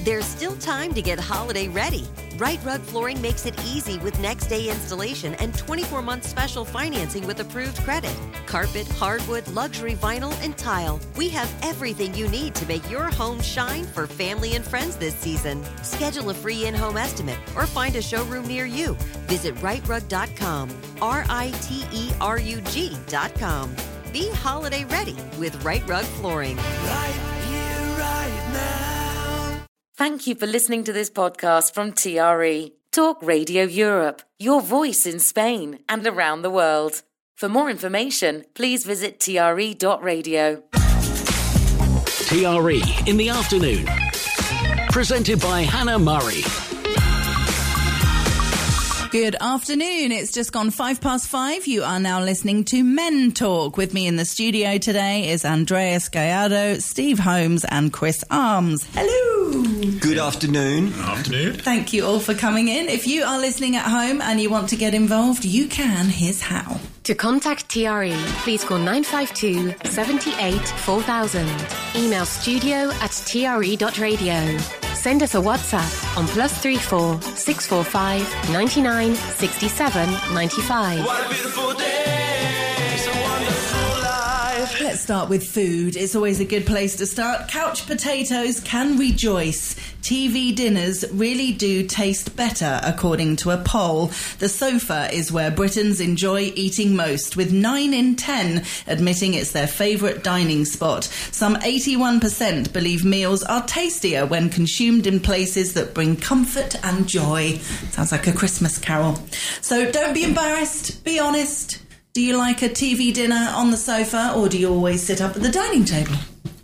There's still time to get holiday ready. Right Rug Flooring makes it easy with next-day installation and 24-month special financing with approved credit. Carpet, hardwood, luxury vinyl, and tile. We have everything you need to make your home shine for family and friends this season. Schedule a free in-home estimate or find a showroom near you. Visit rightrug.com, RITERUG.com. Be holiday ready with Right Rug Flooring. Right here, right now. Thank you for listening to this podcast from TRE, Talk Radio Europe, your voice in Spain and around the world. For more information, please visit TRE.radio. TRE in the afternoon. Presented by Hannah Murray. Good afternoon. It's just gone 5:05. You are now listening to Men Talk. With me in the studio today is Andreas Gallardo, Steve Holmes and Chris Arms. Hello. Good afternoon. Good afternoon. Thank you all for coming in. If you are listening at home and you want to get involved, you can. Here's how. To contact TRE, please call 952 78 4000. Email studio@tre.radio. Send us a WhatsApp on +34 645 99 67 95. What a beautiful day. It's a wonderful life. Let's start with food. It's always a good place to start. Couch potatoes can rejoice. TV dinners really do taste better, according to a poll. The sofa is where Britons enjoy eating most, with 9 in 10 admitting it's their favourite dining spot. Some 81% believe meals are tastier when consumed in places that bring comfort and joy. Sounds like a Christmas carol. So don't be embarrassed. Be honest. Do you like a TV dinner on the sofa, or do you always sit up at the dining table?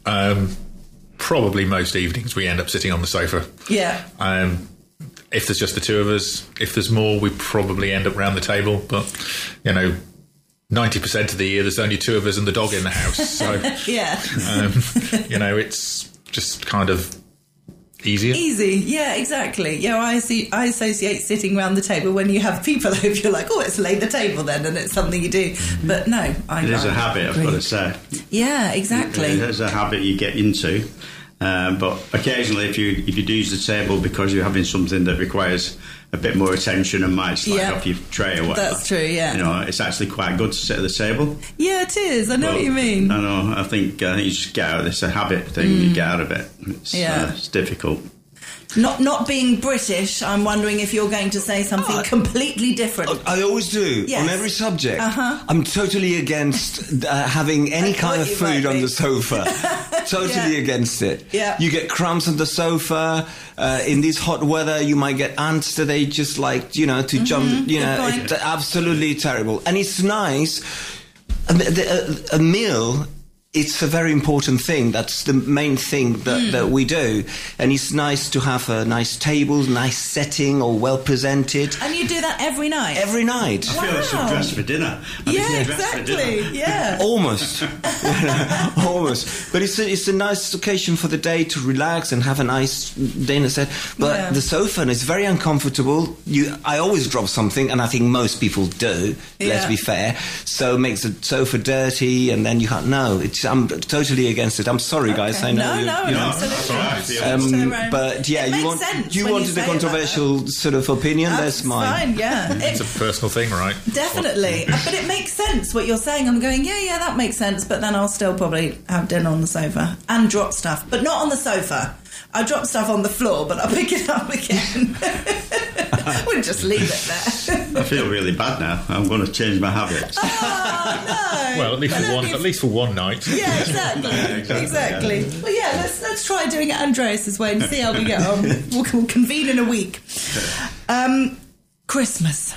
Probably most evenings we end up sitting on the sofa. Yeah. If there's just the two of us, if there's more, we probably end up round the table. But, 90% of the year there's only two of us and the dog in the house. So, yeah. It's just kind of easier. Easy, yeah, exactly. Yeah, I associate sitting around the table when you have people over. You're like, oh, let's lay the table then, and it's something you do. But no, it is a habit, I've got to say. Yeah, exactly. It is a habit you get into. But occasionally, if you do use the table because you're having something that requires a bit more attention and might slide off your tray or whatever. That's true, yeah. It's actually quite good to sit at the table. Yeah, it is. I know what you mean. I know. I think you just get out of this. It's a habit thing. You get out of it. It's difficult. Not being British, I'm wondering if you're going to say something completely different. I always do, yes. on every subject. Uh-huh. I'm totally against having any kind of food on the sofa. Totally against it. Yeah. You get crumbs on the sofa. In this hot weather, you might get ants that they just like, to jump. It's absolutely terrible. And it's nice. A meal... It's a very important thing. That's the main thing that we do. And it's nice to have a nice table, nice setting, or well presented. And you do that every night? Every night. I feel I should dress for dinner. Exactly. Yeah. Almost. Almost. But it's a nice occasion for the day to relax and have a nice dinner set. But the sofa is very uncomfortable. I always drop something, and I think most people do, let's be fair. So it makes the sofa dirty, and then you can't know. I'm totally against it. I'm sorry, guys. I know. Absolutely. But yeah, you wanted a controversial sort of opinion. That's mine. Fine, yeah. It's a personal thing, right? Definitely. But it makes sense what you're saying. I'm going, yeah, that makes sense. But then I'll still probably have dinner on the sofa and drop stuff, but not on the sofa. I drop stuff on the floor, but I'll pick it up again. We'll just leave it there. I feel really bad now. I'm going to change my habits. Oh, no. Well, at least for one night. Yeah, exactly. Well, yeah, let's try doing it Andreas's way and see how we get on. We'll convene in a week. Christmas.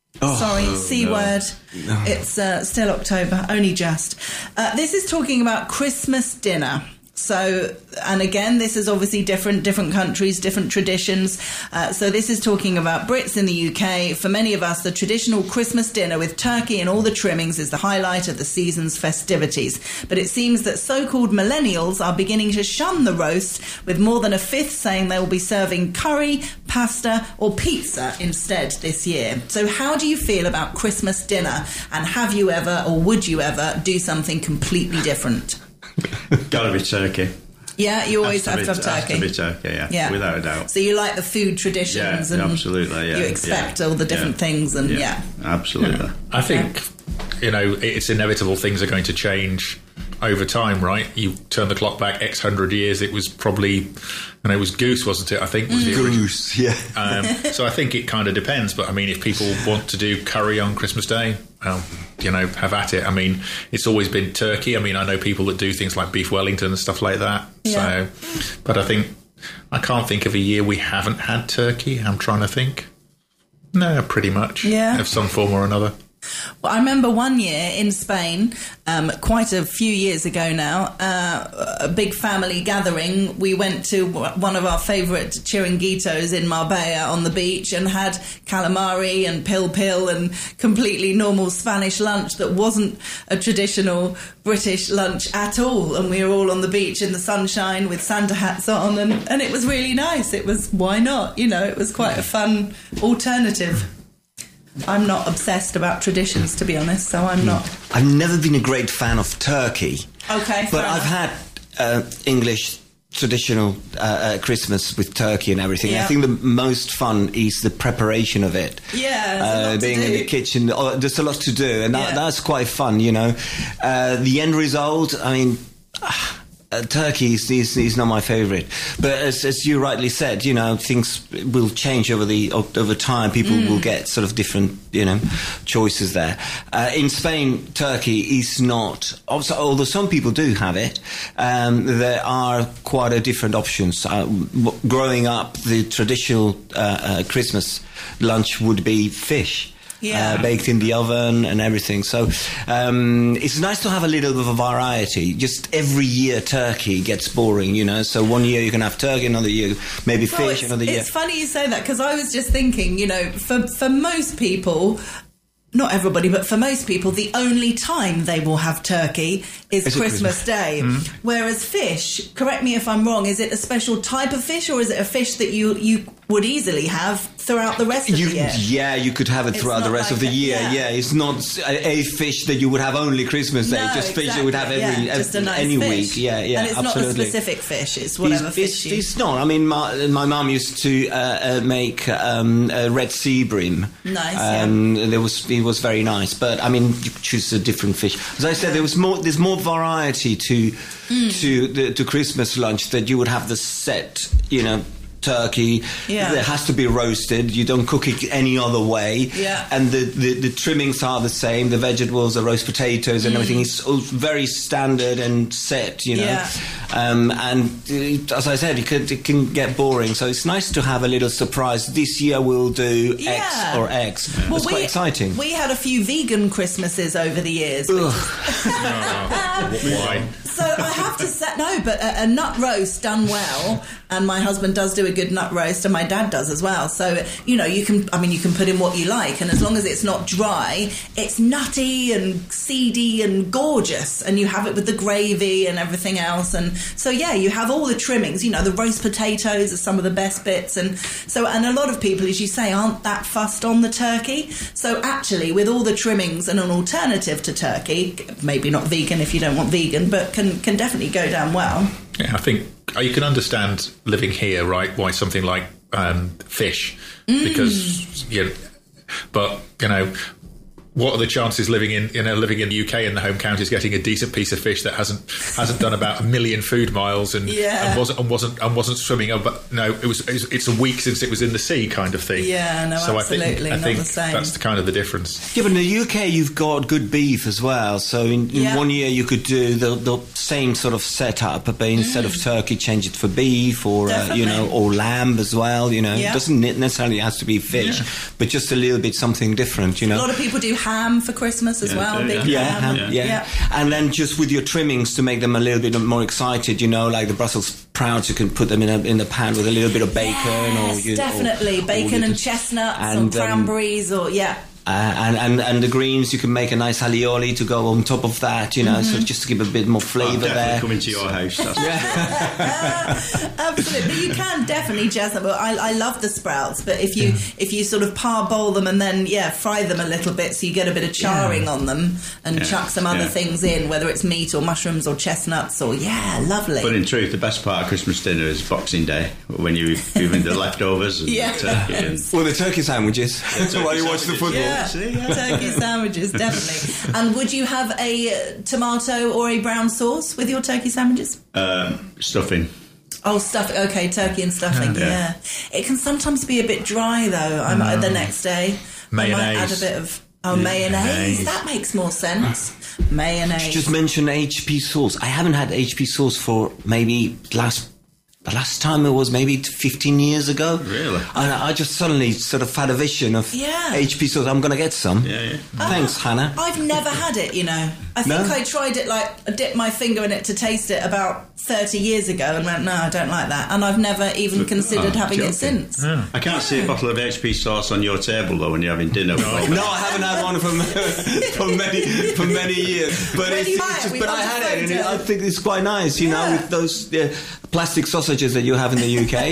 C word. No. It's still October, only just. This is talking about Christmas dinner. So, and again, this is obviously different countries, different traditions. So this is talking about Brits in the UK. For many of us, the traditional Christmas dinner with turkey and all the trimmings is the highlight of the season's festivities. But it seems that so-called millennials are beginning to shun the roast, with more than a fifth saying they will be serving curry, pasta or pizza instead this year. So how do you feel about Christmas dinner? And have you ever, or would you ever, do something completely different? Gotta be turkey. Yeah, you always have to have turkey. Has to be turkey, yeah, without a doubt. So you like the food traditions, and absolutely. Yeah, you expect all the different things, and absolutely. I think it's inevitable. Things are going to change over time, right? You turn the clock back X hundred years, it was probably, and it was goose, wasn't it? I think was the goose, yeah. So I think it kind of depends. But I mean, if people want to do curry on Christmas Day, well, have at it. I mean, it's always been turkey. I mean, I know people that do things like beef Wellington and stuff like that. Yeah. So, but I can't think of a year we haven't had turkey. I'm trying to think. No, pretty much. Yeah. Of some form or another. Well, I remember one year in Spain, quite a few years ago now, a big family gathering. We went to one of our favourite chiringuitos in Marbella on the beach and had calamari and pil and completely normal Spanish lunch that wasn't a traditional British lunch at all. And we were all on the beach in the sunshine with Santa hats on, and it was really nice. It was, why not? It was quite a fun alternative. I'm not obsessed about traditions, to be honest, so I'm not. I've never been a great fan of turkey. Okay, but I've had English traditional Christmas with turkey and everything. Yeah. I think the most fun is the preparation of it. Yeah, being in the kitchen. There's a lot to do, and that's quite fun, The end result, I mean... turkey is not my favourite, but as you rightly said, things will change over time. People will get sort of different, choices there. In Spain, turkey is not. Also, although some people do have it, there are quite a different options. Growing up, the traditional Christmas lunch would be fish. Yeah. Baked in the oven and everything. So it's nice to have a little bit of a variety. Just every year turkey gets boring, So one year you can have turkey, another year maybe fish, another year... It's funny you say that, because I was just thinking, for most people... Not everybody, but for most people, the only time they will have turkey is Christmas Day. Mm-hmm. Whereas fish, correct me if I'm wrong, is it a special type of fish, or is it a fish that you would easily have throughout the rest of the year? Yeah, you could have it throughout the rest of the year. Yeah, it's not a fish that you would have only Christmas Day. Just fish you would have any week. Yeah, and it's absolutely. Not a specific fish. It's whatever fish. It's not. I mean, my mum used to make red sea bream. Nice. It was very nice, but I mean, you could choose a different fish. As I said, there's more variety to Christmas lunch, that you would have the set, turkey. It has to be roasted. You don't cook it any other way. And the trimmings are the same. The vegetables, the roast potatoes and everything is all very standard and set, and as I said, it can get boring, so it's nice to have a little surprise. This year we'll do X or X. Well, it's quite exciting. We had a few vegan Christmases over the years. Why? So I have to say, but a nut roast done well, and my husband does do a good nut roast, and my dad does as well. So you can put in what you like, and as long as it's not dry, it's nutty and seedy and gorgeous, and you have it with the gravy and everything else. And so you have all the trimmings. The roast potatoes are some of the best bits, and a lot of people, as you say, aren't that fussed on the turkey. So actually, with all the trimmings and an alternative to turkey, maybe not vegan if you don't want vegan, but can definitely go down well. Yeah, I think you can understand living here, right? Why something like fish, because but what are the chances living in the UK in the home counties getting a decent piece of fish that hasn't done about 1 million food miles and wasn't swimming up? But no, it's a week since it was in the sea, kind of thing. Yeah, no, so absolutely, I think not the same. That's kind of the difference. Yeah, but in the UK you've got good beef as well. So in 1 year you could do the same sort of setup, but instead of turkey, change it for beef or or lamb as well. It doesn't necessarily have to be fish, but just a little bit something different. A lot of people do ham for Christmas as well. Big ham. And then just with your trimmings to make them a little bit more excited, like the Brussels sprouts, you can put them in the pan with a little bit of bacon, definitely bacon and chestnuts and cranberries, And the greens, you can make a nice alioli to go on top of that, you know, so just to give a bit more flavour there. Coming to your house. That's Absolutely. You can definitely jazz them. I love the sprouts, but if you sort of parboil them and then, fry them a little bit so you get a bit of charring on them and chuck some other things in, whether it's meat or mushrooms or chestnuts or, lovely. But in truth, the best part of Christmas dinner is Boxing Day, when you're doing the leftovers and the turkey. Well, the turkey sandwiches. While you watch the football. Turkey sandwiches, definitely. And would you have a tomato or a brown sauce with your turkey sandwiches? Stuffing. Oh, stuffing. Okay, turkey and stuffing. Yeah. It can sometimes be a bit dry though. The next day, mayonnaise. I might add a bit of mayonnaise. That makes more sense. Mayonnaise. You just mentioned HP sauce. I haven't had HP sauce for maybe the last time it was maybe 15 years ago. Really? And I just suddenly sort of had a vision of HP sauce. I'm going to get some. Thanks, Hannah. I've never had it, you know. I think I tried it, I dipped my finger in it to taste it about 30 years ago and went, no, I don't like that. And I've never even considered having it since. Yeah. I can't see a bottle of HP sauce on your table, though, when you're having dinner. No, I haven't had one for many years. But I had it, and I think it's quite nice, you know, with those plastic sausages that you have in the UK.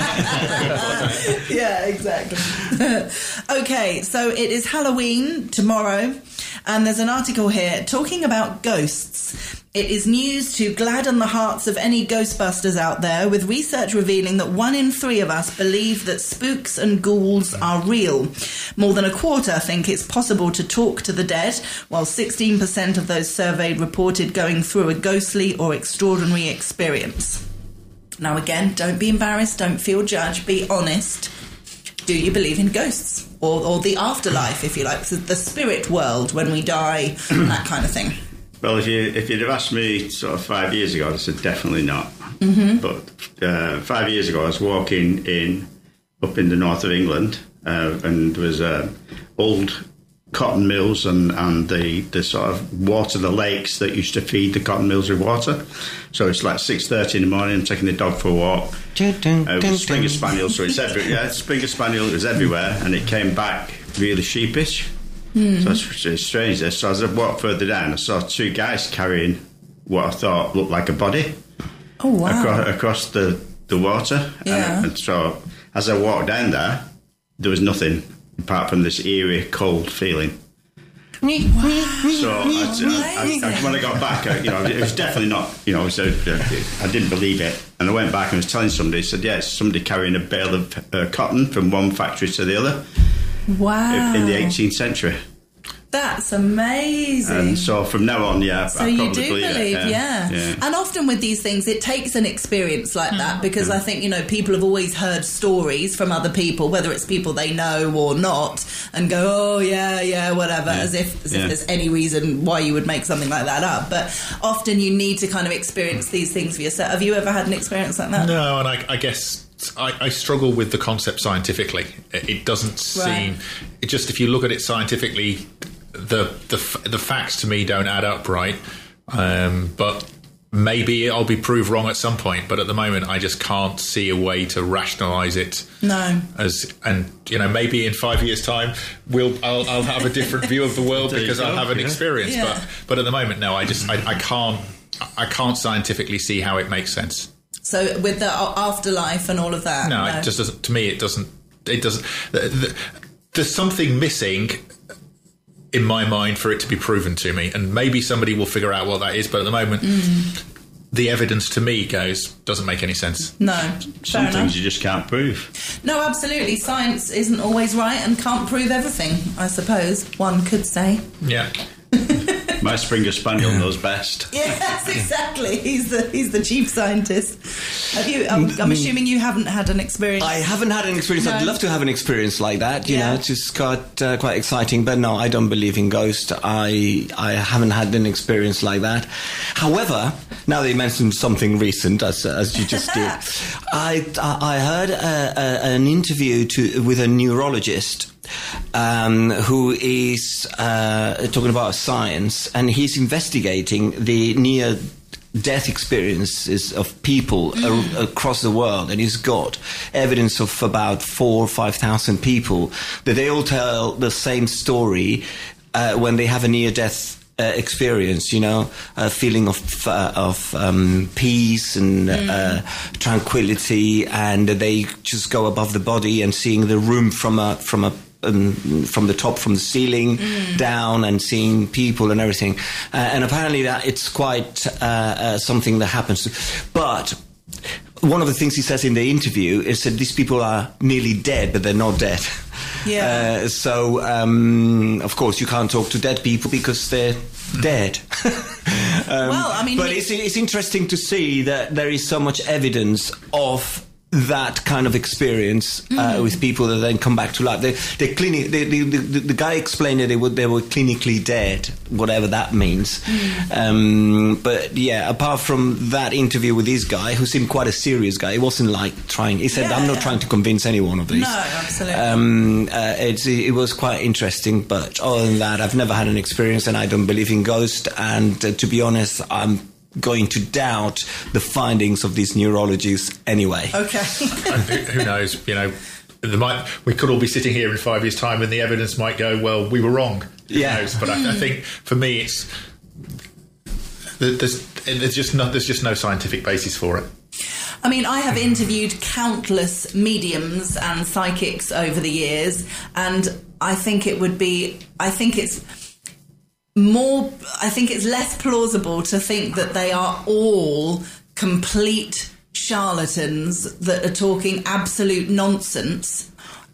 Yeah, exactly. Okay, so it is Halloween tomorrow, and there's an article here talking about ghosts. It is news to gladden the hearts of any Ghostbusters out there, with research revealing that 1 in 3 of us believe that spooks and ghouls are real. More than a quarter think it's possible to talk to the dead, while 16% of those surveyed reported going through a ghostly or extraordinary experience. Now again, don't be embarrassed, don't feel judged, be honest. Do you believe in ghosts? Or the afterlife, if you like, the spirit world when we die, that kind of thing? Well, if you'd have asked me sort of 5 years ago, I'd have said definitely not. Mm-hmm. But 5 years ago, I was walking up in the north of England, and there was old cotton mills and the sort of water, the lakes that used to feed the cotton mills with water. So it's like 6:30 in the morning, I'm taking the dog for a walk. It was a Springer Spaniel, so it's everywhere. Springer Spaniel, it was everywhere, and it came back really sheepish. So it's strange. So as I walked further down, I saw 2 guys carrying what I thought looked like a body. Oh, wow. Across the water. Yeah. And so as I walked down there was nothing apart from this eerie, cold feeling. Wow. So when I got back, it was definitely not, I didn't believe it. And I went back and was telling somebody, said, it's somebody carrying a bale of cotton from one factory to the other. Wow. In the 18th century. That's amazing. And so from now on, so I probably you do believe, yeah. And often with these things, it takes an experience like that, because I think, people have always heard stories from other people, whether it's people they know or not, and go, oh, yeah, whatever, as if there's any reason why you would make something like that up. But often you need to kind of experience these things for yourself. Have you ever had an experience like that? No, and I guess I struggle with the concept scientifically. It doesn't seem... It just, if you look at it scientifically, the facts to me don't add up, right? But maybe I'll be proved wrong at some point. But at the moment, I just can't see a way to rationalise it. No. Maybe in 5 years' time, I'll have a different view of the world because I'll have an experience. Yeah. But at the moment, no. I can't scientifically see how it makes sense. So with the afterlife and all of that? No, it just doesn't. To me, it doesn't. There's something missing in my mind for it to be proven to me, and maybe somebody will figure out what that is. But at the moment, the evidence to me doesn't make any sense. No, some things you just can't prove. No, absolutely. Science isn't always right and can't prove everything, I suppose one could say. Yeah. My Springer Spaniel knows best. Yes, exactly. He's the chief scientist. Have you? I'm assuming you haven't had an experience. I haven't had an experience. No. I'd love to have an experience like that. You know, it's just quite exciting. But no, I don't believe in ghosts. I haven't had an experience like that. However, now that you mentioned something recent, as you just did, I heard an interview with a neurologist. Who is talking about science, and he's investigating the death experiences of people across the world, and he's got evidence of about 4,000 or 5,000 people that they all tell the same story when they have a near-death experience, a feeling of peace and tranquility, and they just go above the body and seeing the room from the top, from the ceiling down, and seeing people and everything. And apparently that it's quite something that happens. But one of the things he says in the interview is that these people are nearly dead, but they're not dead. Yeah. So, of course, you can't talk to dead people because they're dead. Well, I mean... But it's interesting to see that there is so much evidence of that kind of experience with people that then come back to life. The guy explained that they were clinically dead, whatever that means. But yeah, apart from that interview with this guy, who seemed quite a serious guy, he wasn't like trying. He said, "I'm not trying to convince anyone of this." No, absolutely. It was quite interesting, but other than that, I've never had an experience, and I don't believe in ghosts. And to be honest, I'm going to doubt the findings of these neurologists anyway. Okay. Who knows? We could all be sitting here in 5 years' time, and the evidence might go, "Well, we were wrong." Who knows? But I think for me, it's there's just no scientific basis for it. I mean, I have interviewed countless mediums and psychics over the years, and I think it's less plausible to think that they are all complete charlatans that are talking absolute nonsense,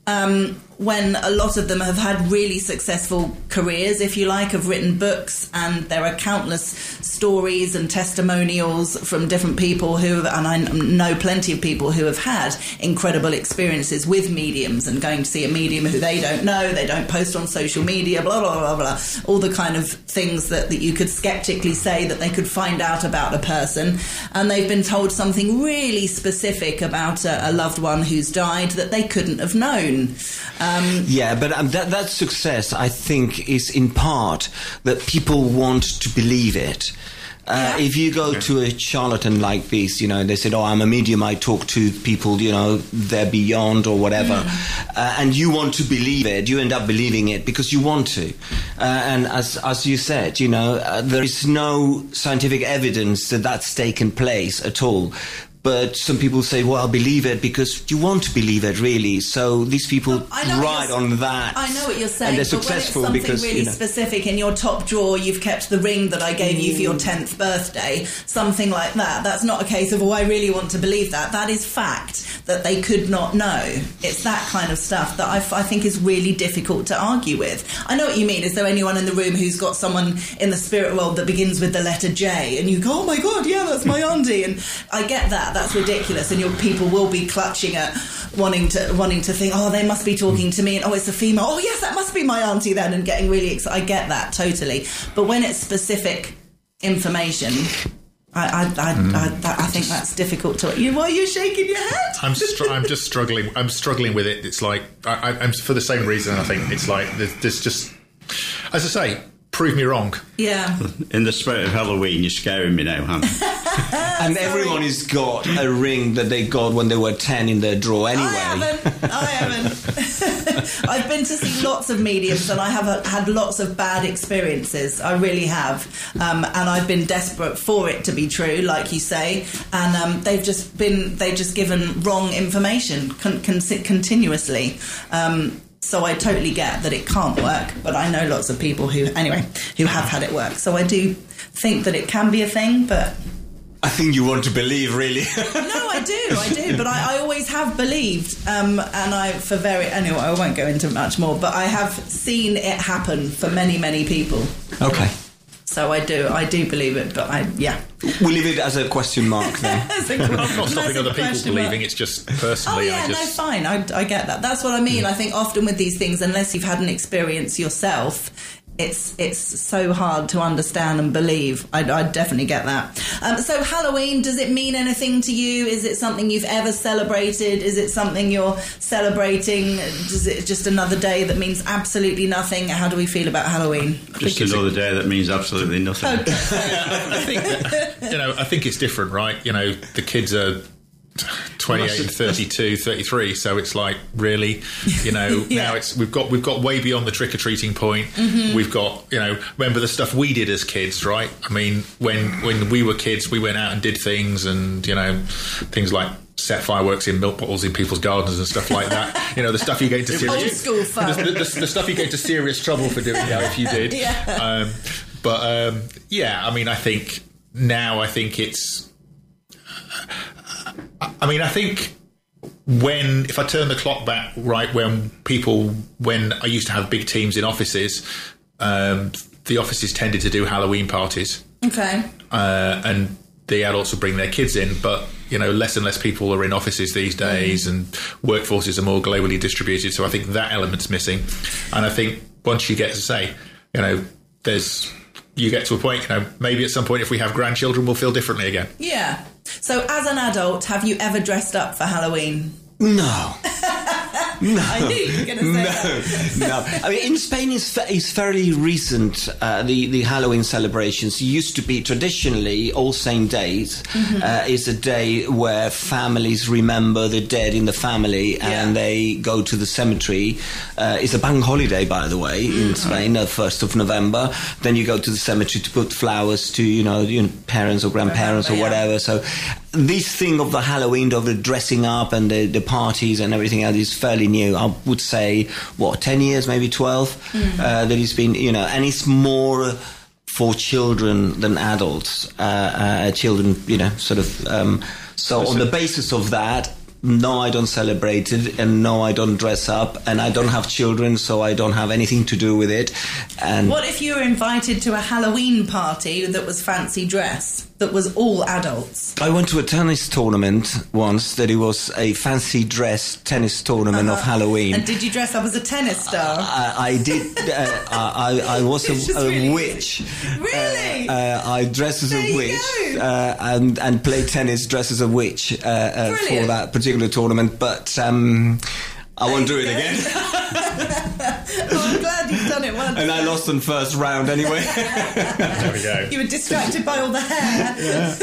when a lot of them have had really successful careers, if you like, have written books, and there are countless stories and testimonials from different people and I know plenty of people who have had incredible experiences with mediums and going to see a medium who they don't know, they don't post on social media, blah, blah, blah, blah, all the kind of things that you could skeptically say that they could find out about a person, and they've been told something really specific about a loved one who's died that they couldn't have known. But that success, I think, is in part that people want to believe it. If you go to a charlatan like this, they said, "Oh, I'm a medium, I talk to people, they're beyond or whatever," and you want to believe it, you end up believing it because you want to. And as you said, there is no scientific evidence that that's taken place at all. But some people say, well, believe it because you want to believe it, really. So these people ride on that. I know what you're saying. And they're successful but when it's because, something really specific, in your top drawer, you've kept the ring that I gave you for your 10th birthday, something like that. That's not a case of, I really want to believe that. That is fact that they could not know. It's that kind of stuff that I think is really difficult to argue with. I know what you mean. Is there anyone in the room who's got someone in the spirit world that begins with the letter J? And you go, oh my God, yeah, that's my auntie. And I get that. That's ridiculous, and your people will be clutching at wanting to think, oh, they must be talking to me, and oh, it's a female, oh yes, that must be my auntie then, and getting really excited. I get that totally, but when it's specific information, I think that's difficult to. Why are you shaking your head? I'm just struggling. I'm struggling with it. It's like I'm for the same reason. I think it's like there's just, as I say, prove me wrong. Yeah. In the spirit of Halloween, you're scaring me now, Hannah. And everyone has got a ring that they got when they were 10 in their drawer anyway. I haven't. I've been to see lots of mediums, and I have had lots of bad experiences. I really have. And I've been desperate for it to be true, like you say. And they've just given wrong information continuously. So I totally get that it can't work, but I know lots of people who have had it work. So I do think that it can be a thing, but I think you want to believe, really. No, I do, but I always have believed, and anyway, I won't go into much more, but I have seen it happen for many, many people. Okay. So I do believe it, but We'll leave it as a question mark then. I'm not stopping other people believing, it's just personally. Fine, I get that. That's what I mean. I think often with these things, unless you've had an experience yourself, it's so hard to understand and believe. I definitely get that. So Halloween, does it mean anything to you? Is it something you've ever celebrated? Is it something you're celebrating? Is it just another day that means absolutely nothing? How do we feel about Halloween? Just another day that means absolutely nothing. Okay. I think it's different, right? The kids are 28, 32, 33, so it's like, really, now we've got way beyond the trick-or-treating point. We've got, remember the stuff we did as kids, right? I mean, when we were kids, we went out and did things, and things like set fireworks in milk bottles in people's gardens and stuff like that. The stuff you get into serious old school fun. The stuff you get into serious trouble for doing now if you did. Yeah. I think now it's. I think if I turn the clock back, right, when I used to have big teams in offices, the offices tended to do Halloween parties. Okay. And the adults would bring their kids in, but, less and less people are in offices these days, and workforces are more globally distributed. So I think that element's missing. And I think once you get to say, you get to a point, maybe at some point if we have grandchildren, we'll feel differently again. Yeah. So as an adult, have you ever dressed up for Halloween? No. No. I knew you were going to say that. No. I mean, in Spain, it's fairly recent, the Halloween celebrations. Used to be traditionally All Saint Days is a day where families remember the dead in the family and they go to the cemetery. It's a bank holiday, by the way, in Spain, 1st of November. Then you go to the cemetery to put flowers to, parents or grandparents or whatever. So this thing of the Halloween, of the dressing up and the parties and everything else is fairly new. I would say, 10 years, maybe 12, that it's been, and it's more for children than adults. Children, so on the basis of that, no, I don't celebrate it, and no, I don't dress up, and I don't have children, so I don't have anything to do with it. And what if you were invited to a Halloween party that was fancy dress, that was all adults? I went to a tennis tournament once that it was a fancy dress tennis tournament of Halloween. And did you dress up as a tennis star? I did. I was a witch. Really? I dressed as a witch and played tennis dressed as a witch for that particular tournament, but I won't do it again. I'm glad you've done it once. And I lost in first round anyway. There we go. You were distracted by all the hair.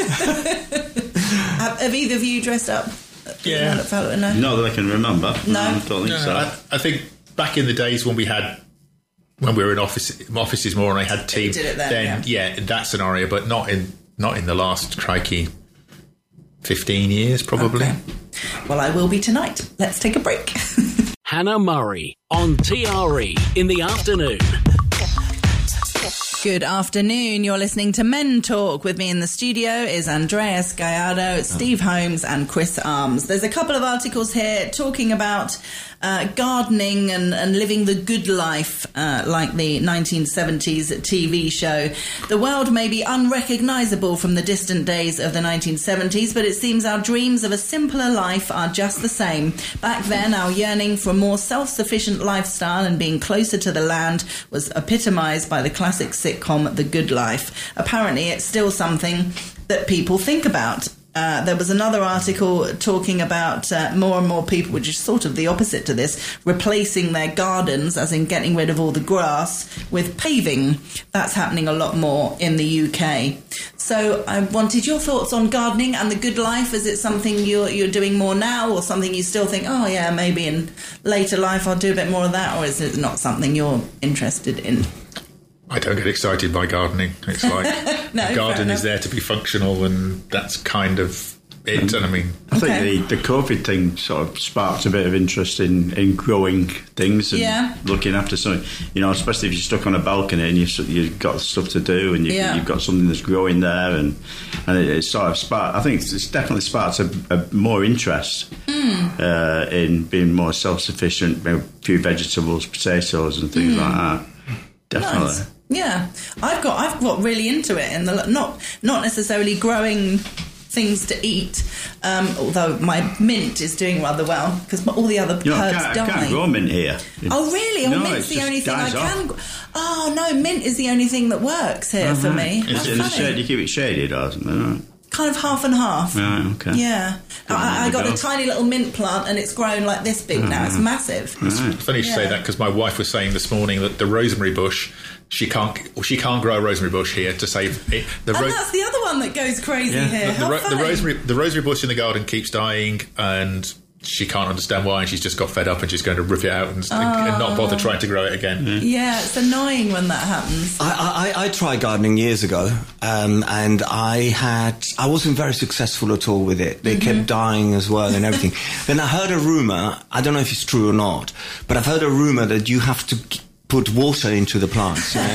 Have either of you dressed up? Yeah. Not that I can remember. No. I don't think so. I think back in the days when we were in offices more and I had teams, then that scenario, but not in the last crikey 15 years probably. Okay. Well, I will be tonight. Let's take a break. Hannah Murray on TRE in the afternoon. Good afternoon. You're listening to Men Talk. With me in the studio is Andreas Gallardo, Steve Holmes and Chris Arms. There's a couple of articles here talking about gardening and living the good life, like the 1970s TV show. The world may be unrecognisable from the distant days of the 1970s, but it seems our dreams of a simpler life are just the same. Back then, our yearning for a more self-sufficient lifestyle and being closer to the land was epitomised by the classic sitcom The Good Life. Apparently, it's still something that people think about. There was another article talking about more and more people, which is sort of the opposite to this, replacing their gardens, as in getting rid of all the grass, with paving. That's happening a lot more in the UK. So I wanted your thoughts on gardening and the good life. Is it something you're doing more now, or something you still think, oh yeah, maybe in later life I'll do a bit more of that, or is it not something you're interested in? I don't get excited by gardening. It's like No, the garden is there to be functional, and that's kind of it. And I mean, I think the COVID thing sort of sparked a bit of interest in growing things and looking after something. Especially if you're stuck on a balcony and you've got stuff to do and you've got something that's growing there, and it sort of sparked. I think it's definitely sparked a more interest in being more self-sufficient. A few vegetables, potatoes, and things like that. Definitely. Nice. Yeah, I've got really into it, and not necessarily growing things to eat. Although my mint is doing rather well because all the other herbs die. I can't grow mint here. Oh, really? Oh, No, mint's the only thing I dies can. off. Oh no, mint is the only thing that works here for me. Is That's it in the funny. shade? You keep it shaded or something? Right? Kind of half and half. Right, okay. Yeah, I got a tiny little mint plant and it's grown like this big now. It's massive. It's funny you should say that because my wife was saying this morning that the rosemary bush, she can't grow a rosemary bush here to save it. And that's the other one that goes crazy here. How The funny. rosemary bush in the garden keeps dying, and she can't understand why, and she's just got fed up and she's going to rip it out and not bother trying to grow it again. Yeah, it's annoying when that happens. I tried gardening years ago, and I wasn't very successful at all with it. They kept dying as well and everything. Then I heard a rumour, I don't know if it's true or not, but I've heard a rumour that you have to put water into the plants. You know?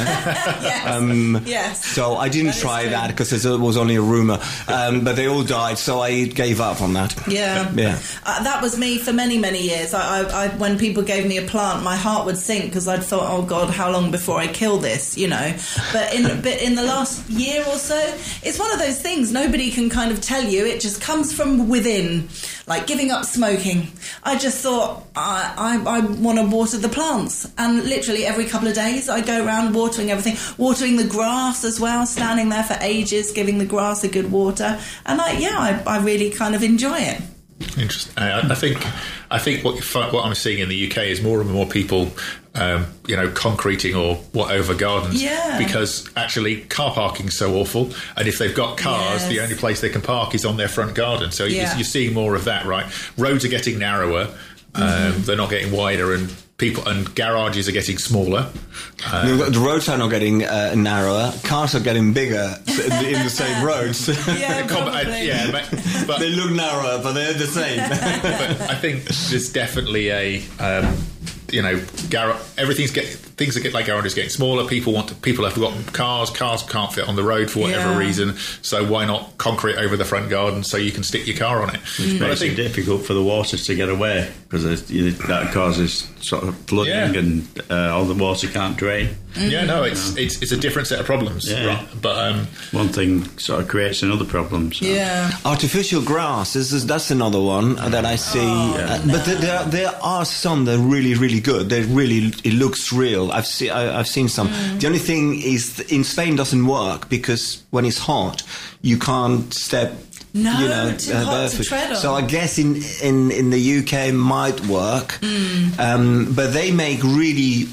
Yes. So I didn't try that because it was only a rumour, but they all died, so I gave up on that. Yeah. That was me for many, many years. I when people gave me a plant, my heart would sink because I'd thought, oh God, how long before I kill this, you know? But in the last year or so, it's one of those things nobody can kind of tell you. It just comes from within, like giving up smoking. I just thought I want to water the plants, and literally every couple of days I go around watering everything, watering the grass as well, standing there for ages, giving the grass a good water, and I really kind of enjoy it. Interesting. I think what I'm seeing in the UK is more and more people, concreting or whatever gardens. Yeah. Because actually car parking's so awful, and if they've got cars, the only place they can park is on their front garden. So you're seeing more of that, right? Roads are getting narrower. They're not getting wider, and garages are getting smaller. The roads are not getting narrower. Cars are getting bigger in the same roads. Yeah, but they look narrower, but they're the same. But I think there's definitely a things that like garages getting smaller. People have got cars can't fit on the road for whatever reason, so why not concrete over the front garden so you can stick your car on it? But I think it's difficult for the water to get away because that causes sort of flooding and all the water can't drain. It's a different set of problems. Right? But one thing sort of creates another problem. So. Artificial grass that's another one that I see. But there are some that are really, really good. It looks real. I've seen some. The only thing is in Spain doesn't work because when it's hot you can't step. Too hot to tread on. So I guess in the UK might work, but they make really.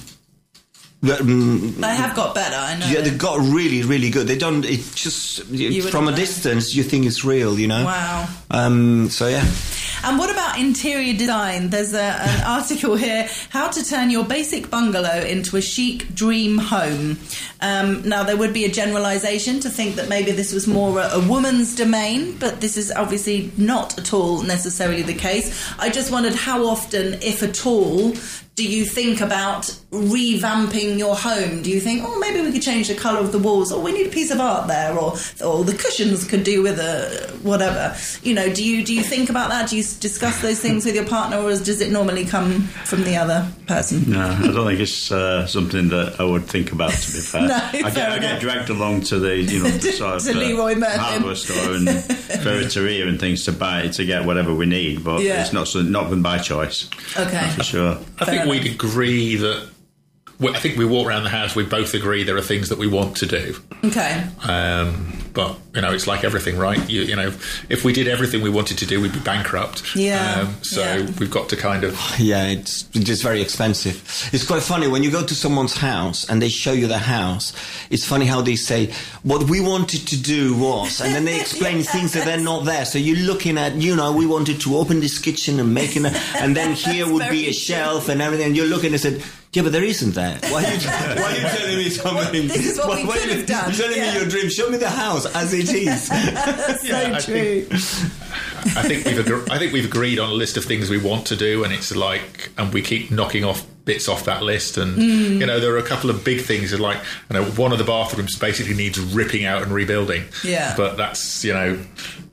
They have got better, I know. Yeah, they got really, really good. They don't. It just from a distance you think it's real, you know. Wow. So yeah. And what about interior design? There's an article here: how to turn your basic bungalow into a chic dream home. Now there would be a generalisation to think that maybe this was more a woman's domain, but this is obviously not at all necessarily the case. I just wondered how often, if at all, do you think about revamping your home? Do you think, maybe we could change the colour of the walls, or we need a piece of art there, or the cushions could do with whatever? You know, do you think about that? Do you discuss those things with your partner, or does it normally come from the other person? No, I don't think it's something that I would think about, to be fair. I get dragged along to the sort of Leroy Merlin hardware store and ferreteria and things to get whatever we need, but it's not been by choice. Okay, for sure. I think we'd agree that. I think we walk around the house. We both agree there are things that we want to do. Okay. But it's like everything, right? If we did everything we wanted to do, we'd be bankrupt. Yeah. We've got to kind of. Yeah, it's just very expensive. It's quite funny when you go to someone's house and they show you the house. It's funny how they say what we wanted to do was, and then they explain things that they're not there. So you're looking at, we wanted to open this kitchen and and then here would be a shelf and everything. And you're looking and said. Yeah, but there isn't that. Why are you telling me something? This is what we could have done. You're telling me your dream. Show me the house as it is. True. I think we've agreed on a list of things we want to do, and it's like, and we keep knocking off bits off that list. And there are a couple of big things that, like, one of the bathrooms basically needs ripping out and rebuilding. Yeah. But that's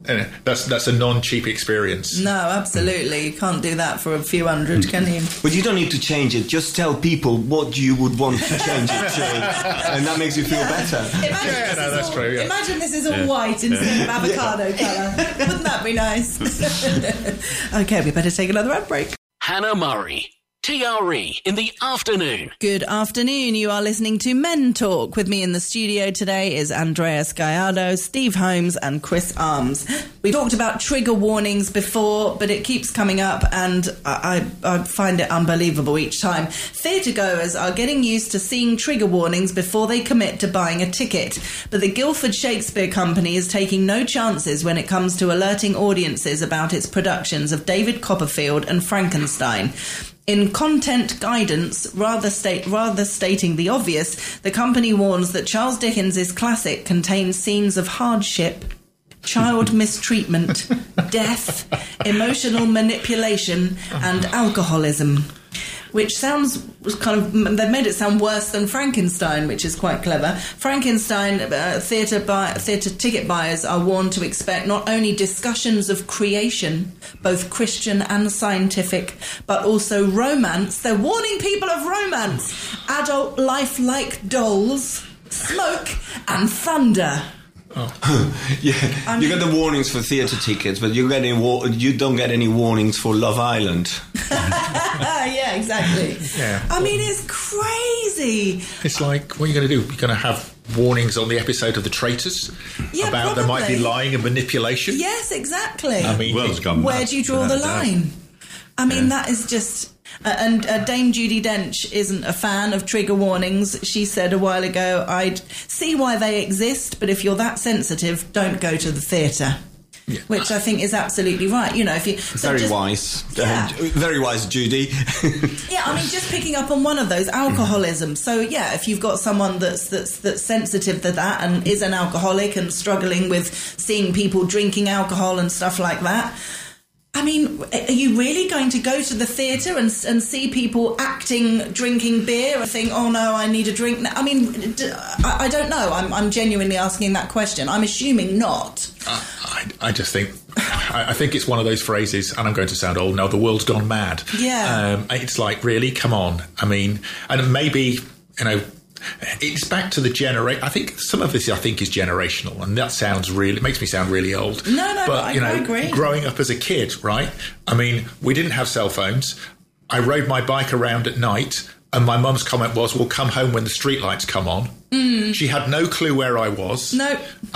that's a non-cheap experience. No, absolutely. You can't do that for a few hundred, can you? But you don't need to change it. Just tell people what you would want to change it to, and that makes you feel better. That's true. Yeah. Imagine this is all white instead of avocado colour. Wouldn't that be nice? Okay, we better take another ad break. Hannah Murray. TRE in the afternoon. Good afternoon. You are listening to Men Talk. With me in the studio today is Andreas Gallardo, Steve Holmes and Chris Arms. We talked about trigger warnings before, but it keeps coming up and I find it unbelievable each time. Theatre goers are getting used to seeing trigger warnings before they commit to buying a ticket. But the Guildford Shakespeare Company is taking no chances when it comes to alerting audiences about its productions of David Copperfield and Frankenstein. In content guidance, rather stating the obvious, the company warns that Charles Dickens' classic contains scenes of hardship, child mistreatment, death, emotional manipulation, and alcoholism. Which sounds they've made it sound worse than Frankenstein, which is quite clever. Frankenstein, theatre ticket buyers are warned to expect not only discussions of creation, both Christian and scientific, but also romance. They're warning people of romance, adult lifelike dolls, smoke, and thunder. Oh. Yeah, you get the warnings for theatre tickets, but you don't get any warnings for Love Island. Yeah, exactly. Yeah. I mean, it's crazy. It's like, what are you going to do? You're going to have warnings on the episode of The Traitors about there might be lying and manipulation? Yes, exactly. I mean, where do you draw the line? I mean, that is just... and Dame Judi Dench isn't a fan of trigger warnings. She said a while ago, I'd see why they exist, but if you're that sensitive, don't go to the theatre. Yeah. Which I think is absolutely right. You know, if you wise, very wise, Judy. Yeah, I mean, just picking up on one of those, alcoholism. So yeah, if you've got someone that's sensitive to that and is an alcoholic and struggling with seeing people drinking alcohol and stuff like that. I mean, are you really going to go to the theatre and see people drinking beer and think, oh no, I need a drink now? I mean, I don't know. I'm genuinely asking that question. I'm assuming not. I just think, I think it's one of those phrases, and I'm going to sound old now, the world's gone mad. Yeah. It's like, really? Come on. I mean, and maybe, it's back to the generation. I think some of this, is generational, and that it makes me sound really old. No, but I agree. Growing up as a kid, right? I mean, we didn't have cell phones. I rode my bike around at night, and my mum's comment was, "We'll come home when the streetlights come on." Mm. She had no clue where I was. No.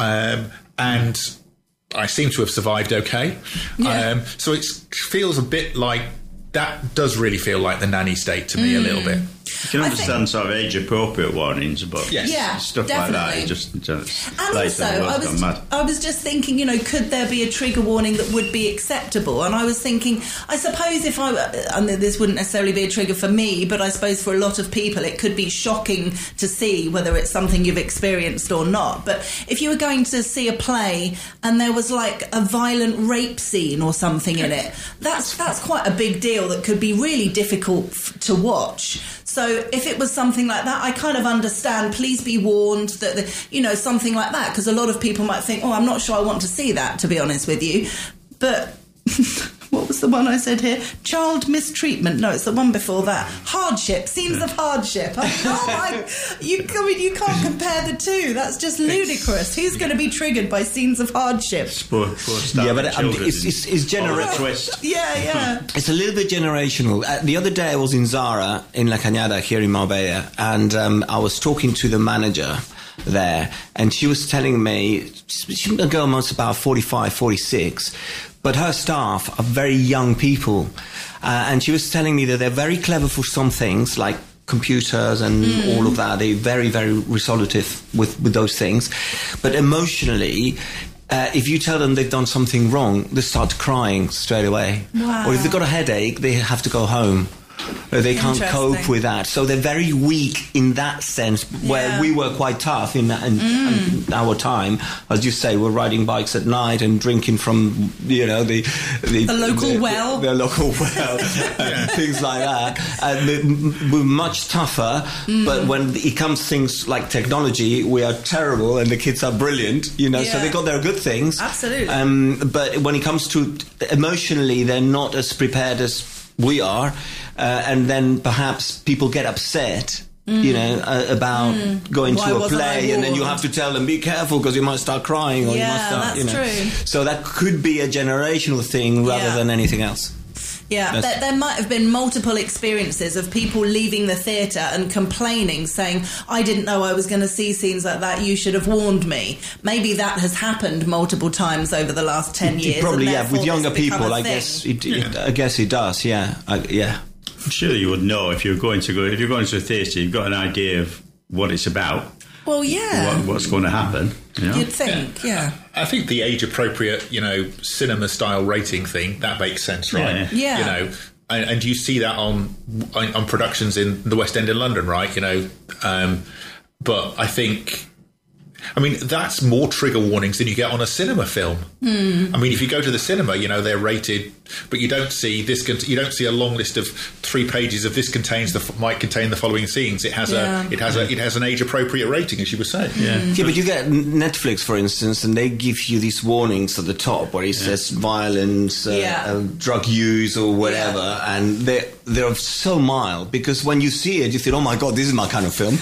And I seem to have survived okay. Yeah. So it feels a bit like, that does really feel like the nanny state to me a little bit. You can understand sort of age-appropriate warnings, but stuff definitely. like that, just and also, I was just thinking, could there be a trigger warning that would be acceptable? And I was thinking, I suppose this wouldn't necessarily be a trigger for me, but I suppose for a lot of people it could be shocking to see, whether it's something you've experienced or not. But if you were going to see a play and there was like a violent rape scene or something in it, that's quite a big deal that could be really difficult to watch. So if it was something like that, I kind of understand, please be warned that, something like that, because a lot of people might think, I'm not sure I want to see that, to be honest with you. But what was the one I said here? Child mistreatment. No, it's the one before that. Hardship. Scenes of hardship. You can't compare the two. That's just ludicrous. Who's going to be triggered by scenes of hardship? But it's generational. Yeah. It's a little bit generational. The other day I was in Zara in La Cañada here in Marbella, and I was talking to the manager there, and she was telling me, she's a girl most about 45, 46, but her staff are very young people. And she was telling me that they're very clever for some things, like computers and all of that. They're very, very resolutive with those things. But emotionally, if you tell them they've done something wrong, they start crying straight away. Wow. Or if they've got a headache, they have to go home. They can't cope with that. So they're very weak in that sense, where we were quite tough in our time. As you say, we're riding bikes at night and drinking from, the local well. The local well, and things like that. We're much tougher, but when it comes to things like technology, we are terrible and the kids are brilliant, so they got their good things. Absolutely. But when it comes to emotionally, they're not as prepared as we are, and then perhaps people get upset, about going to a play, and then you have to tell them, be careful because you might start crying, or you might start, that's true. So that could be a generational thing rather than anything else. Yeah, there might have been multiple experiences of people leaving the theatre and complaining, saying, I didn't know I was going to see scenes like that, you should have warned me. Maybe that has happened multiple times over the last 10 years. Probably, with younger people, I guess it does, yeah. I'm sure you would know if you're going to a theatre, you've got an idea of what it's about. Well, yeah. What's going to happen? You'd think, I think the age-appropriate, cinema-style rating thing, that makes sense, right? Yeah. And you see that on productions in the West End in London, right? But I think... that's more trigger warnings than you get on a cinema film. If you go to the cinema, they're rated, but you don't see you don't see a long list of 3 pages of this might contain the following scenes. It has an age appropriate rating, as you were saying. But you get Netflix, for instance, and they give you these warnings at the top where it says violence, drug use, or whatever, and they're so mild because when you see it, you think, oh my God, this is my kind of film.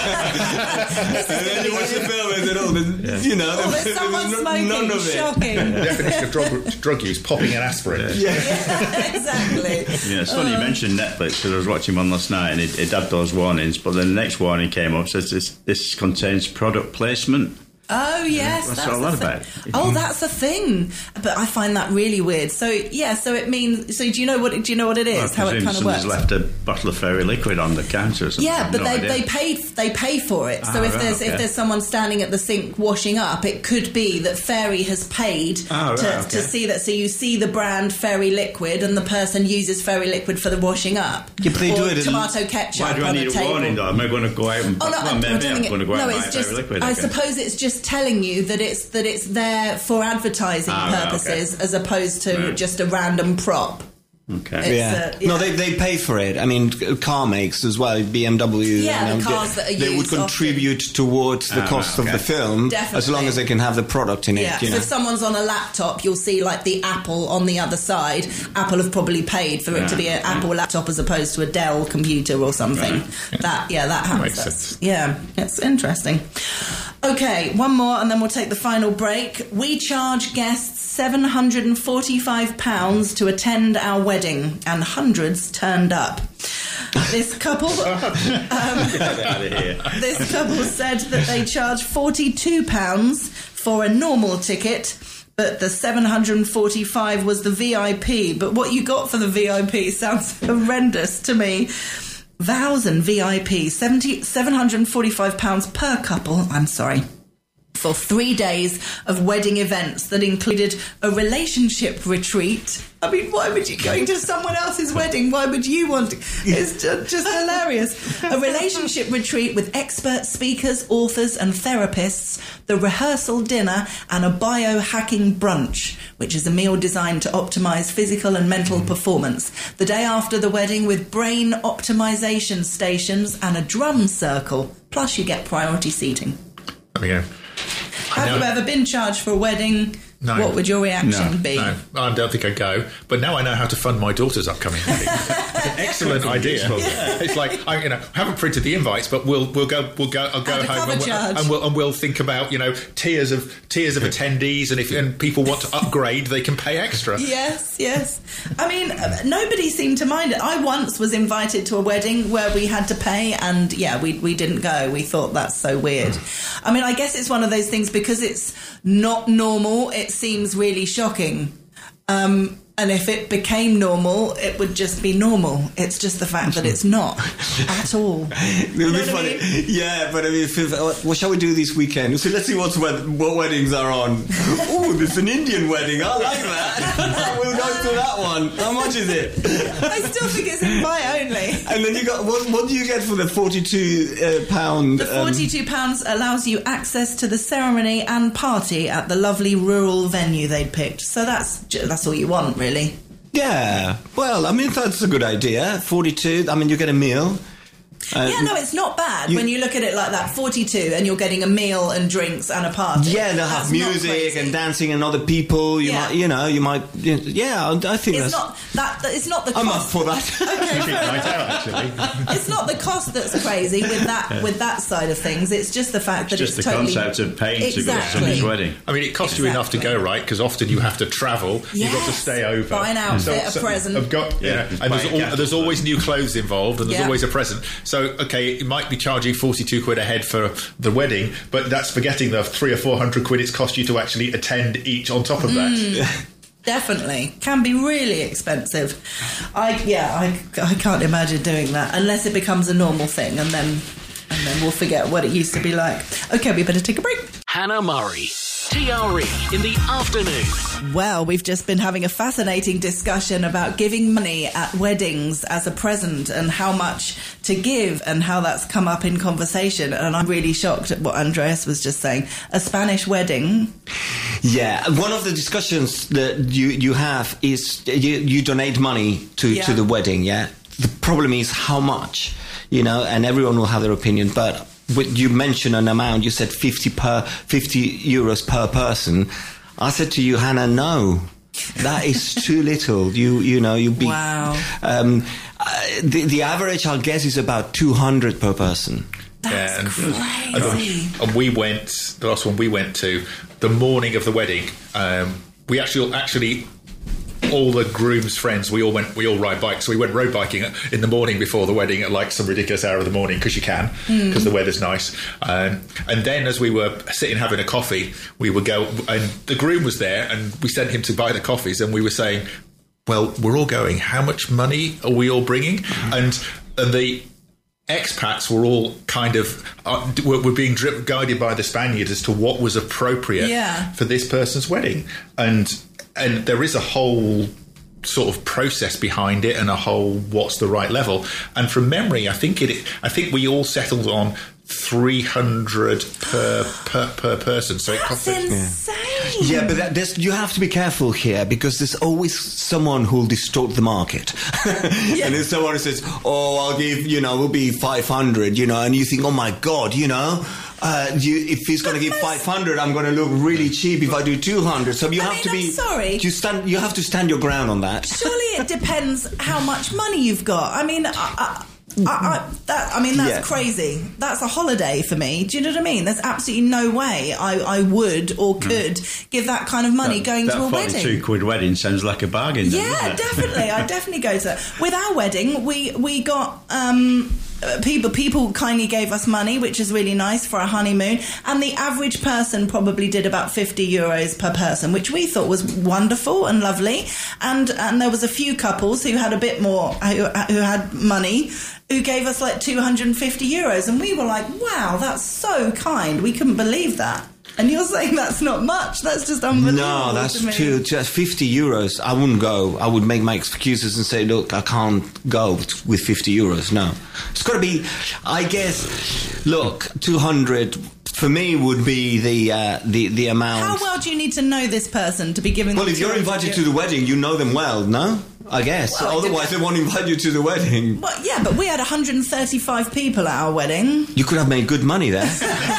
And then you watch the film and then, there's someone smoking, none of it. Shocking. Definition of drug use, popping an aspirin. Yeah, exactly. It's funny you mentioned Netflix, because I was watching one last night and it had those warnings, but then the next warning came up, says this contains product placement. Oh, yes. What's all that about? Oh, that's a thing. But I find that really weird. So it means... So do you know what it is? How it kind of works? Somebody's left a bottle of fairy liquid on the counter or something. Yeah, but they pay for it. So if there's someone standing at the sink washing up, it could be that Fairy has paid to see that. So you see the brand Fairy Liquid and the person uses Fairy Liquid for the washing up. Yeah, but they do it... tomato ketchup on the table. Why do I need a warning, though? Am I going to go out and... I'm going to go out and buy Fairy Liquid. I suppose it's just telling you that it's there for advertising purposes, as opposed to just a random prop. Okay. No, they pay for it. Car makes as well, BMW. The cars that are used. They would contribute towards the cost of the film, as long as they can have the product in it. So if someone's on a laptop, you'll see like the Apple on the other side. Apple have probably paid for it to be an Apple laptop as opposed to a Dell computer or something. That happens. Makes sense. Yeah, it's interesting. Okay, one more and then we'll take the final break. We charge guests £745 to attend our wedding, and hundreds turned up. This couple this couple said that they charge £42 for a normal ticket, but the £745 was the VIP. But what you got for the VIP sounds horrendous to me. Vows and VIP, £745 per couple, for 3 days of wedding events that included a relationship retreat. Why would you go to someone else's wedding? Why would you want to? It's just hilarious. A relationship retreat with expert speakers, authors and therapists, the rehearsal dinner and a biohacking brunch, which is a meal designed to optimise physical and mental performance. The day after the wedding with brain optimisation stations and a drum circle. Plus you get priority seating. There we go. Have you ever been charged for a wedding? No. What would your reaction be? No, I don't think I'd go. But now I know how to fund my daughter's upcoming wedding. Excellent idea. It's like I haven't printed the invites, but we'll go. I'll go home and we'll think about tiers of attendees, and if people want to upgrade, they can pay extra. Yes. Nobody seemed to mind it. I once was invited to a wedding where we had to pay, and we didn't go. We thought that's so weird. I guess it's one of those things because it's not normal. It seems really shocking. And if it became normal, it would just be normal. It's just the fact that it's not at all. You know what I mean? Yeah, but I mean, what shall we do this weekend? So let's see what weddings are on. Oh, there's an Indian wedding. I like that. We'll go to that one. How much is it? I still think it's invite only. And then you got what do you get for the £42? The £42 allows you access to the ceremony and party at the lovely rural venue they'd picked. So that's all you want, really. Yeah, well, I mean, that's a good idea. 42, I mean, you get a meal. No, it's not bad when you look at it like that. 42, and you're getting a meal and drinks and a party. Yeah, they'll have music and dancing and other people. I think it's not the cost. I'm up for that. Okay, it's not the cost that's crazy with that side of things. It's just the fact that it's just the concept of paying to go to somebody's wedding. I mean, it costs you enough to go, right? Because often you have to travel. You've got to stay over. Buy an outfit, a present. And there's always new clothes involved, and there's always a present. So, okay, it might be charging £42 a head for the wedding, but that's forgetting the 300 or 400 quid it's cost you to actually attend each on top of that. Definitely. Can be really expensive. I can't imagine doing that unless it becomes a normal thing, and then we'll forget what it used to be like. Okay, we better take a break. Hannah Murray, TRE in the afternoon. Well, we've just been having a fascinating discussion about giving money at weddings as a present and how much to give and how that's come up in conversation. And I'm really shocked at what Andreas was just saying. A Spanish wedding. Yeah, one of the discussions that you have is you donate money to the wedding, yeah? The problem is how much, and everyone will have their opinion, but you mentioned an amount, you said 50 euros per person. I said to you, Hannah, no, that is too little. Wow. The average, I guess, is about 200 per person. That's crazy. And we went, the last one we went to, the morning of the wedding, we actually all the groom's friends, we all ride bikes. So we went road biking in the morning before the wedding at like some ridiculous hour of the morning because you can, because the weather's nice. And then as we were sitting having a coffee, we would go, and the groom was there, and we sent him to buy the coffees, and we were saying, well, we're all going. How much money are we all bringing? And the expats were all kind of were being guided by the Spaniards as to what was appropriate for this person's wedding, and there is a whole sort of process behind it, and a whole what's the right level. And from memory, I think we all settled on 300 per person. So that's insane. Yeah, but you have to be careful here, because there's always someone who'll distort the market. And there's someone who says, "Oh, I'll give, we'll be 500," and you think, "Oh my God, if he's going to give 500, I'm going to look really cheap if I do 200." So you have to be. Sorry. You have to stand your ground on that. Surely it depends how much money you've got. I mean, that's crazy. That's a holiday for me. Do you know what I mean? There's absolutely no way I would or could give that kind of money going to a wedding. That £42 wedding sounds like a bargain. Yeah, definitely. I'd definitely go to that. With our wedding, we got people kindly gave us money, which is really nice for a honeymoon. And the average person probably did about 50 euros per person, which we thought was wonderful and lovely. And there was a few couples who had a bit more, who had money, who gave us like 250 euros. And we were like, wow, that's so kind. We couldn't believe that. And you're saying that's not much. That's just unbelievable. No, that's too. Just 50 euros. I wouldn't go. I would make my excuses and say, look, I can't go with 50 euros. No. It's got to be, I guess, look, 200 for me would be the amount. How well do you need to know this person to be giving them? Well, if you're invited to the wedding, you know them well, no? I guess. Well, otherwise, they won't invite you to the wedding. Well, yeah, but we had 135 people at our wedding. You could have made good money there.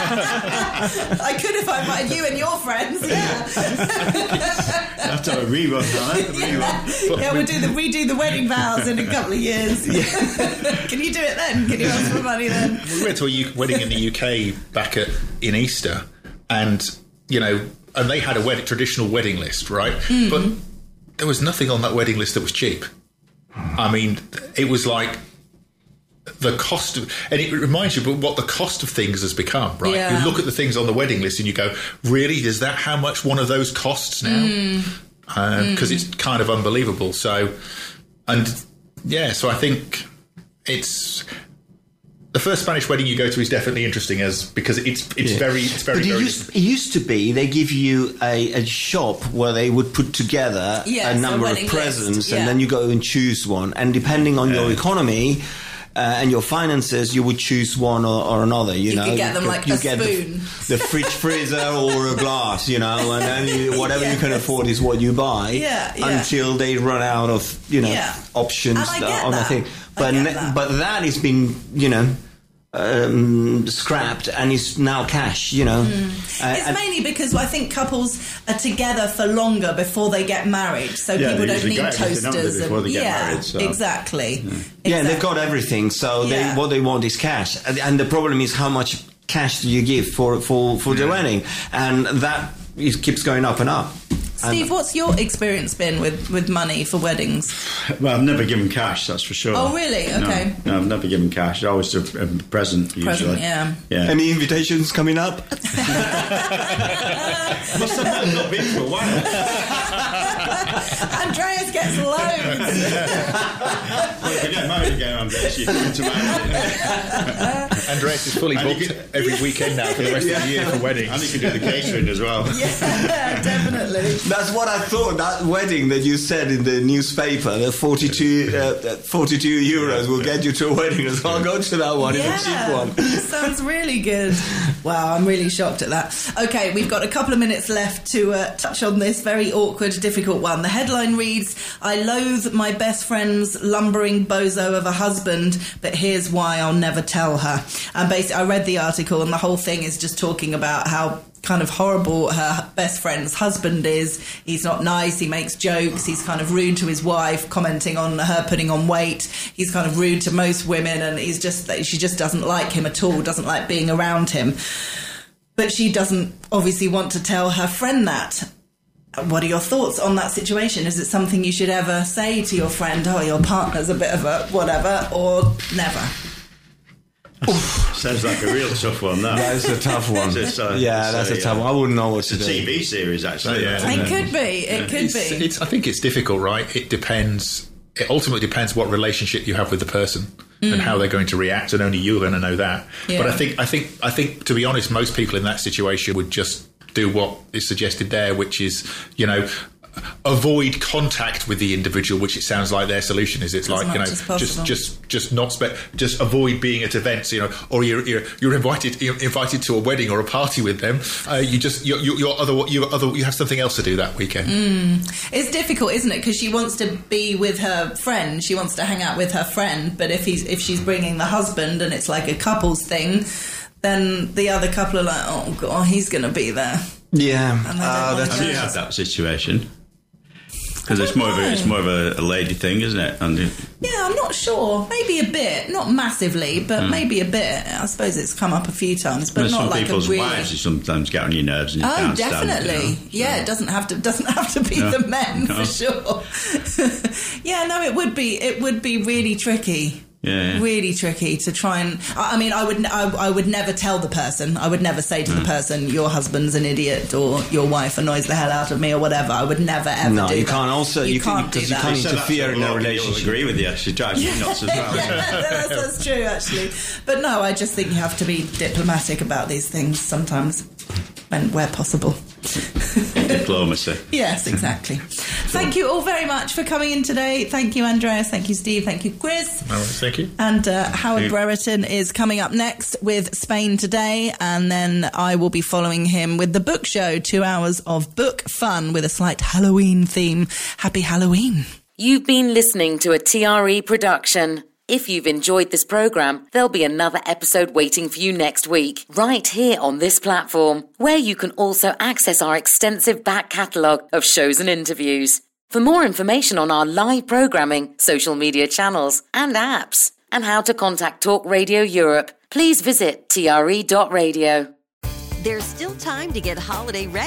I could if I invited you and your friends, yeah. Have to have a rerun, right? Yeah, we'll redo the wedding vows in a couple of years. Yeah. Can you do it then? Can you ask for money then? We went to a wedding in the UK back in Easter, and, and they had a traditional wedding list, right? Mm-hmm. But there was nothing on that wedding list that was cheap. I mean, it was like the cost of... And it reminds you of what the cost of things has become, right? Yeah. You look at the things on the wedding list and you go, really, is that how much one of those costs now? because it's kind of unbelievable. So I think it's the first Spanish wedding you go to is definitely interesting because it's very But it used to be they give you a shop where they would put together a number of presents, and then you go and choose one, and depending on your economy and your finances, you would choose one or another. You know, could get them like a spoon, the fridge freezer or a glass. You know, and then whatever you can afford is what you buy until they run out of options on the thing. But that has been scrapped and is now cash. It's mainly because I think couples are together for longer before they get married, so people don't need toasters before they get married. So. Exactly. Yeah, they've got everything, so what they want is cash, and the problem is how much cash do you give for the wedding, and that keeps going up and up. Steve, what's your experience been with money for weddings? Well, I've never given cash, that's for sure. Oh, really? Okay. No, I've never given cash. Always a present, usually. Yeah. Any invitations coming up? Must have not been for a while. Andreas gets loads. Well, if you get married again, Andreas, you're coming to marry. Andreas is fully booked every weekend now for the rest of the year for weddings. And he can do the catering as well. Yeah, definitely. That's what I thought. That wedding that you said in the newspaper, the 42 euros will get you to a wedding as well. I'll go to that one. It's a cheap one. Sounds really good. Wow, I'm really shocked at that. Okay, we've got a couple of minutes left to touch on this very awkward, difficult one. The headline reads, "I loathe my best friend's lumbering bozo of a husband, but here's why I'll never tell her." And basically, I read the article, and the whole thing is just talking about how kind of horrible her best friend's husband is. He's not nice, he makes jokes, he's kind of rude to his wife, commenting on her putting on weight. He's kind of rude to most women, and she just doesn't like him at all, doesn't like being around him. But she doesn't obviously want to tell her friend that. What are your thoughts on that situation? Is it something you should ever say to your friend, oh, your partner's a bit of a whatever, or never? Sounds like a real tough one, that. That is a tough one. That's a tough one. I wouldn't know what to do. It's a TV series, actually. It could be. It could be. I think it's difficult, right? It depends. It ultimately depends what relationship you have with the person and how they're going to react, and only you're going to know that. Yeah. But I think, to be honest, most people in that situation would just do what is suggested there, which is, avoid contact with the individual, which it sounds like their solution is. It's like, just avoid being at events, or you're invited to a wedding or a party with them. You have something else to do that weekend. It's difficult, isn't it? Because she wants to be with her friend. She wants to hang out with her friend. But if she's bringing the husband and it's like a couples thing, then the other couple are like, oh God, he's going to be there. Yeah. Have you had that situation? Because it's more of a lady thing, isn't it? Yeah, I'm not sure. Maybe a bit, not massively, but maybe a bit. I suppose it's come up a few times, but not like a really. Some people's wives sometimes get on your nerves, and you can't definitely. stand it. Yeah, it doesn't have to be the men for sure. Yeah, no, it would be really tricky. Yeah. Really tricky to try and. I mean, I would never tell the person. I would never say to the person, "Your husband's an idiot," or "Your wife annoys the hell out of me," or whatever. I would never ever do that. No, you can't. Also, you can't interfere in a relationship. I agree with you. She drives me nuts as well. That's true, actually. But no, I just think you have to be diplomatic about these things sometimes, and where possible. Diplomacy. Yes, exactly. Thank you all very much for coming in today. Thank you, Andreas. Thank you, Steve. Thank you, Chris. Thank you. And Howard Brereton is coming up next with Spain Today, and then I will be following him with The Book Show, 2 hours of book fun with a slight Halloween theme. Happy Halloween. You've been listening to a TRE production. If you've enjoyed this programme, there'll be another episode waiting for you next week, right here on this platform, where you can also access our extensive back catalogue of shows and interviews. For more information on our live programming, social media channels and apps, and how to contact Talk Radio Europe, please visit tre.radio. There's still time to get holiday ready.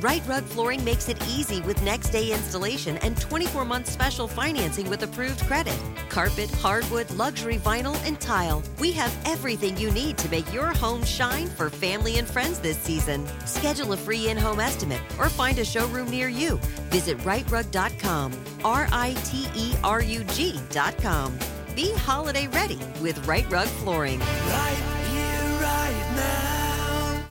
Right Rug Flooring makes it easy with next-day installation and 24-month special financing with approved credit. Carpet, hardwood, luxury vinyl, and tile. We have everything you need to make your home shine for family and friends this season. Schedule a free in-home estimate or find a showroom near you. Visit rightrug.com, RITERUG.com. Be holiday ready with Right Rug Flooring. Right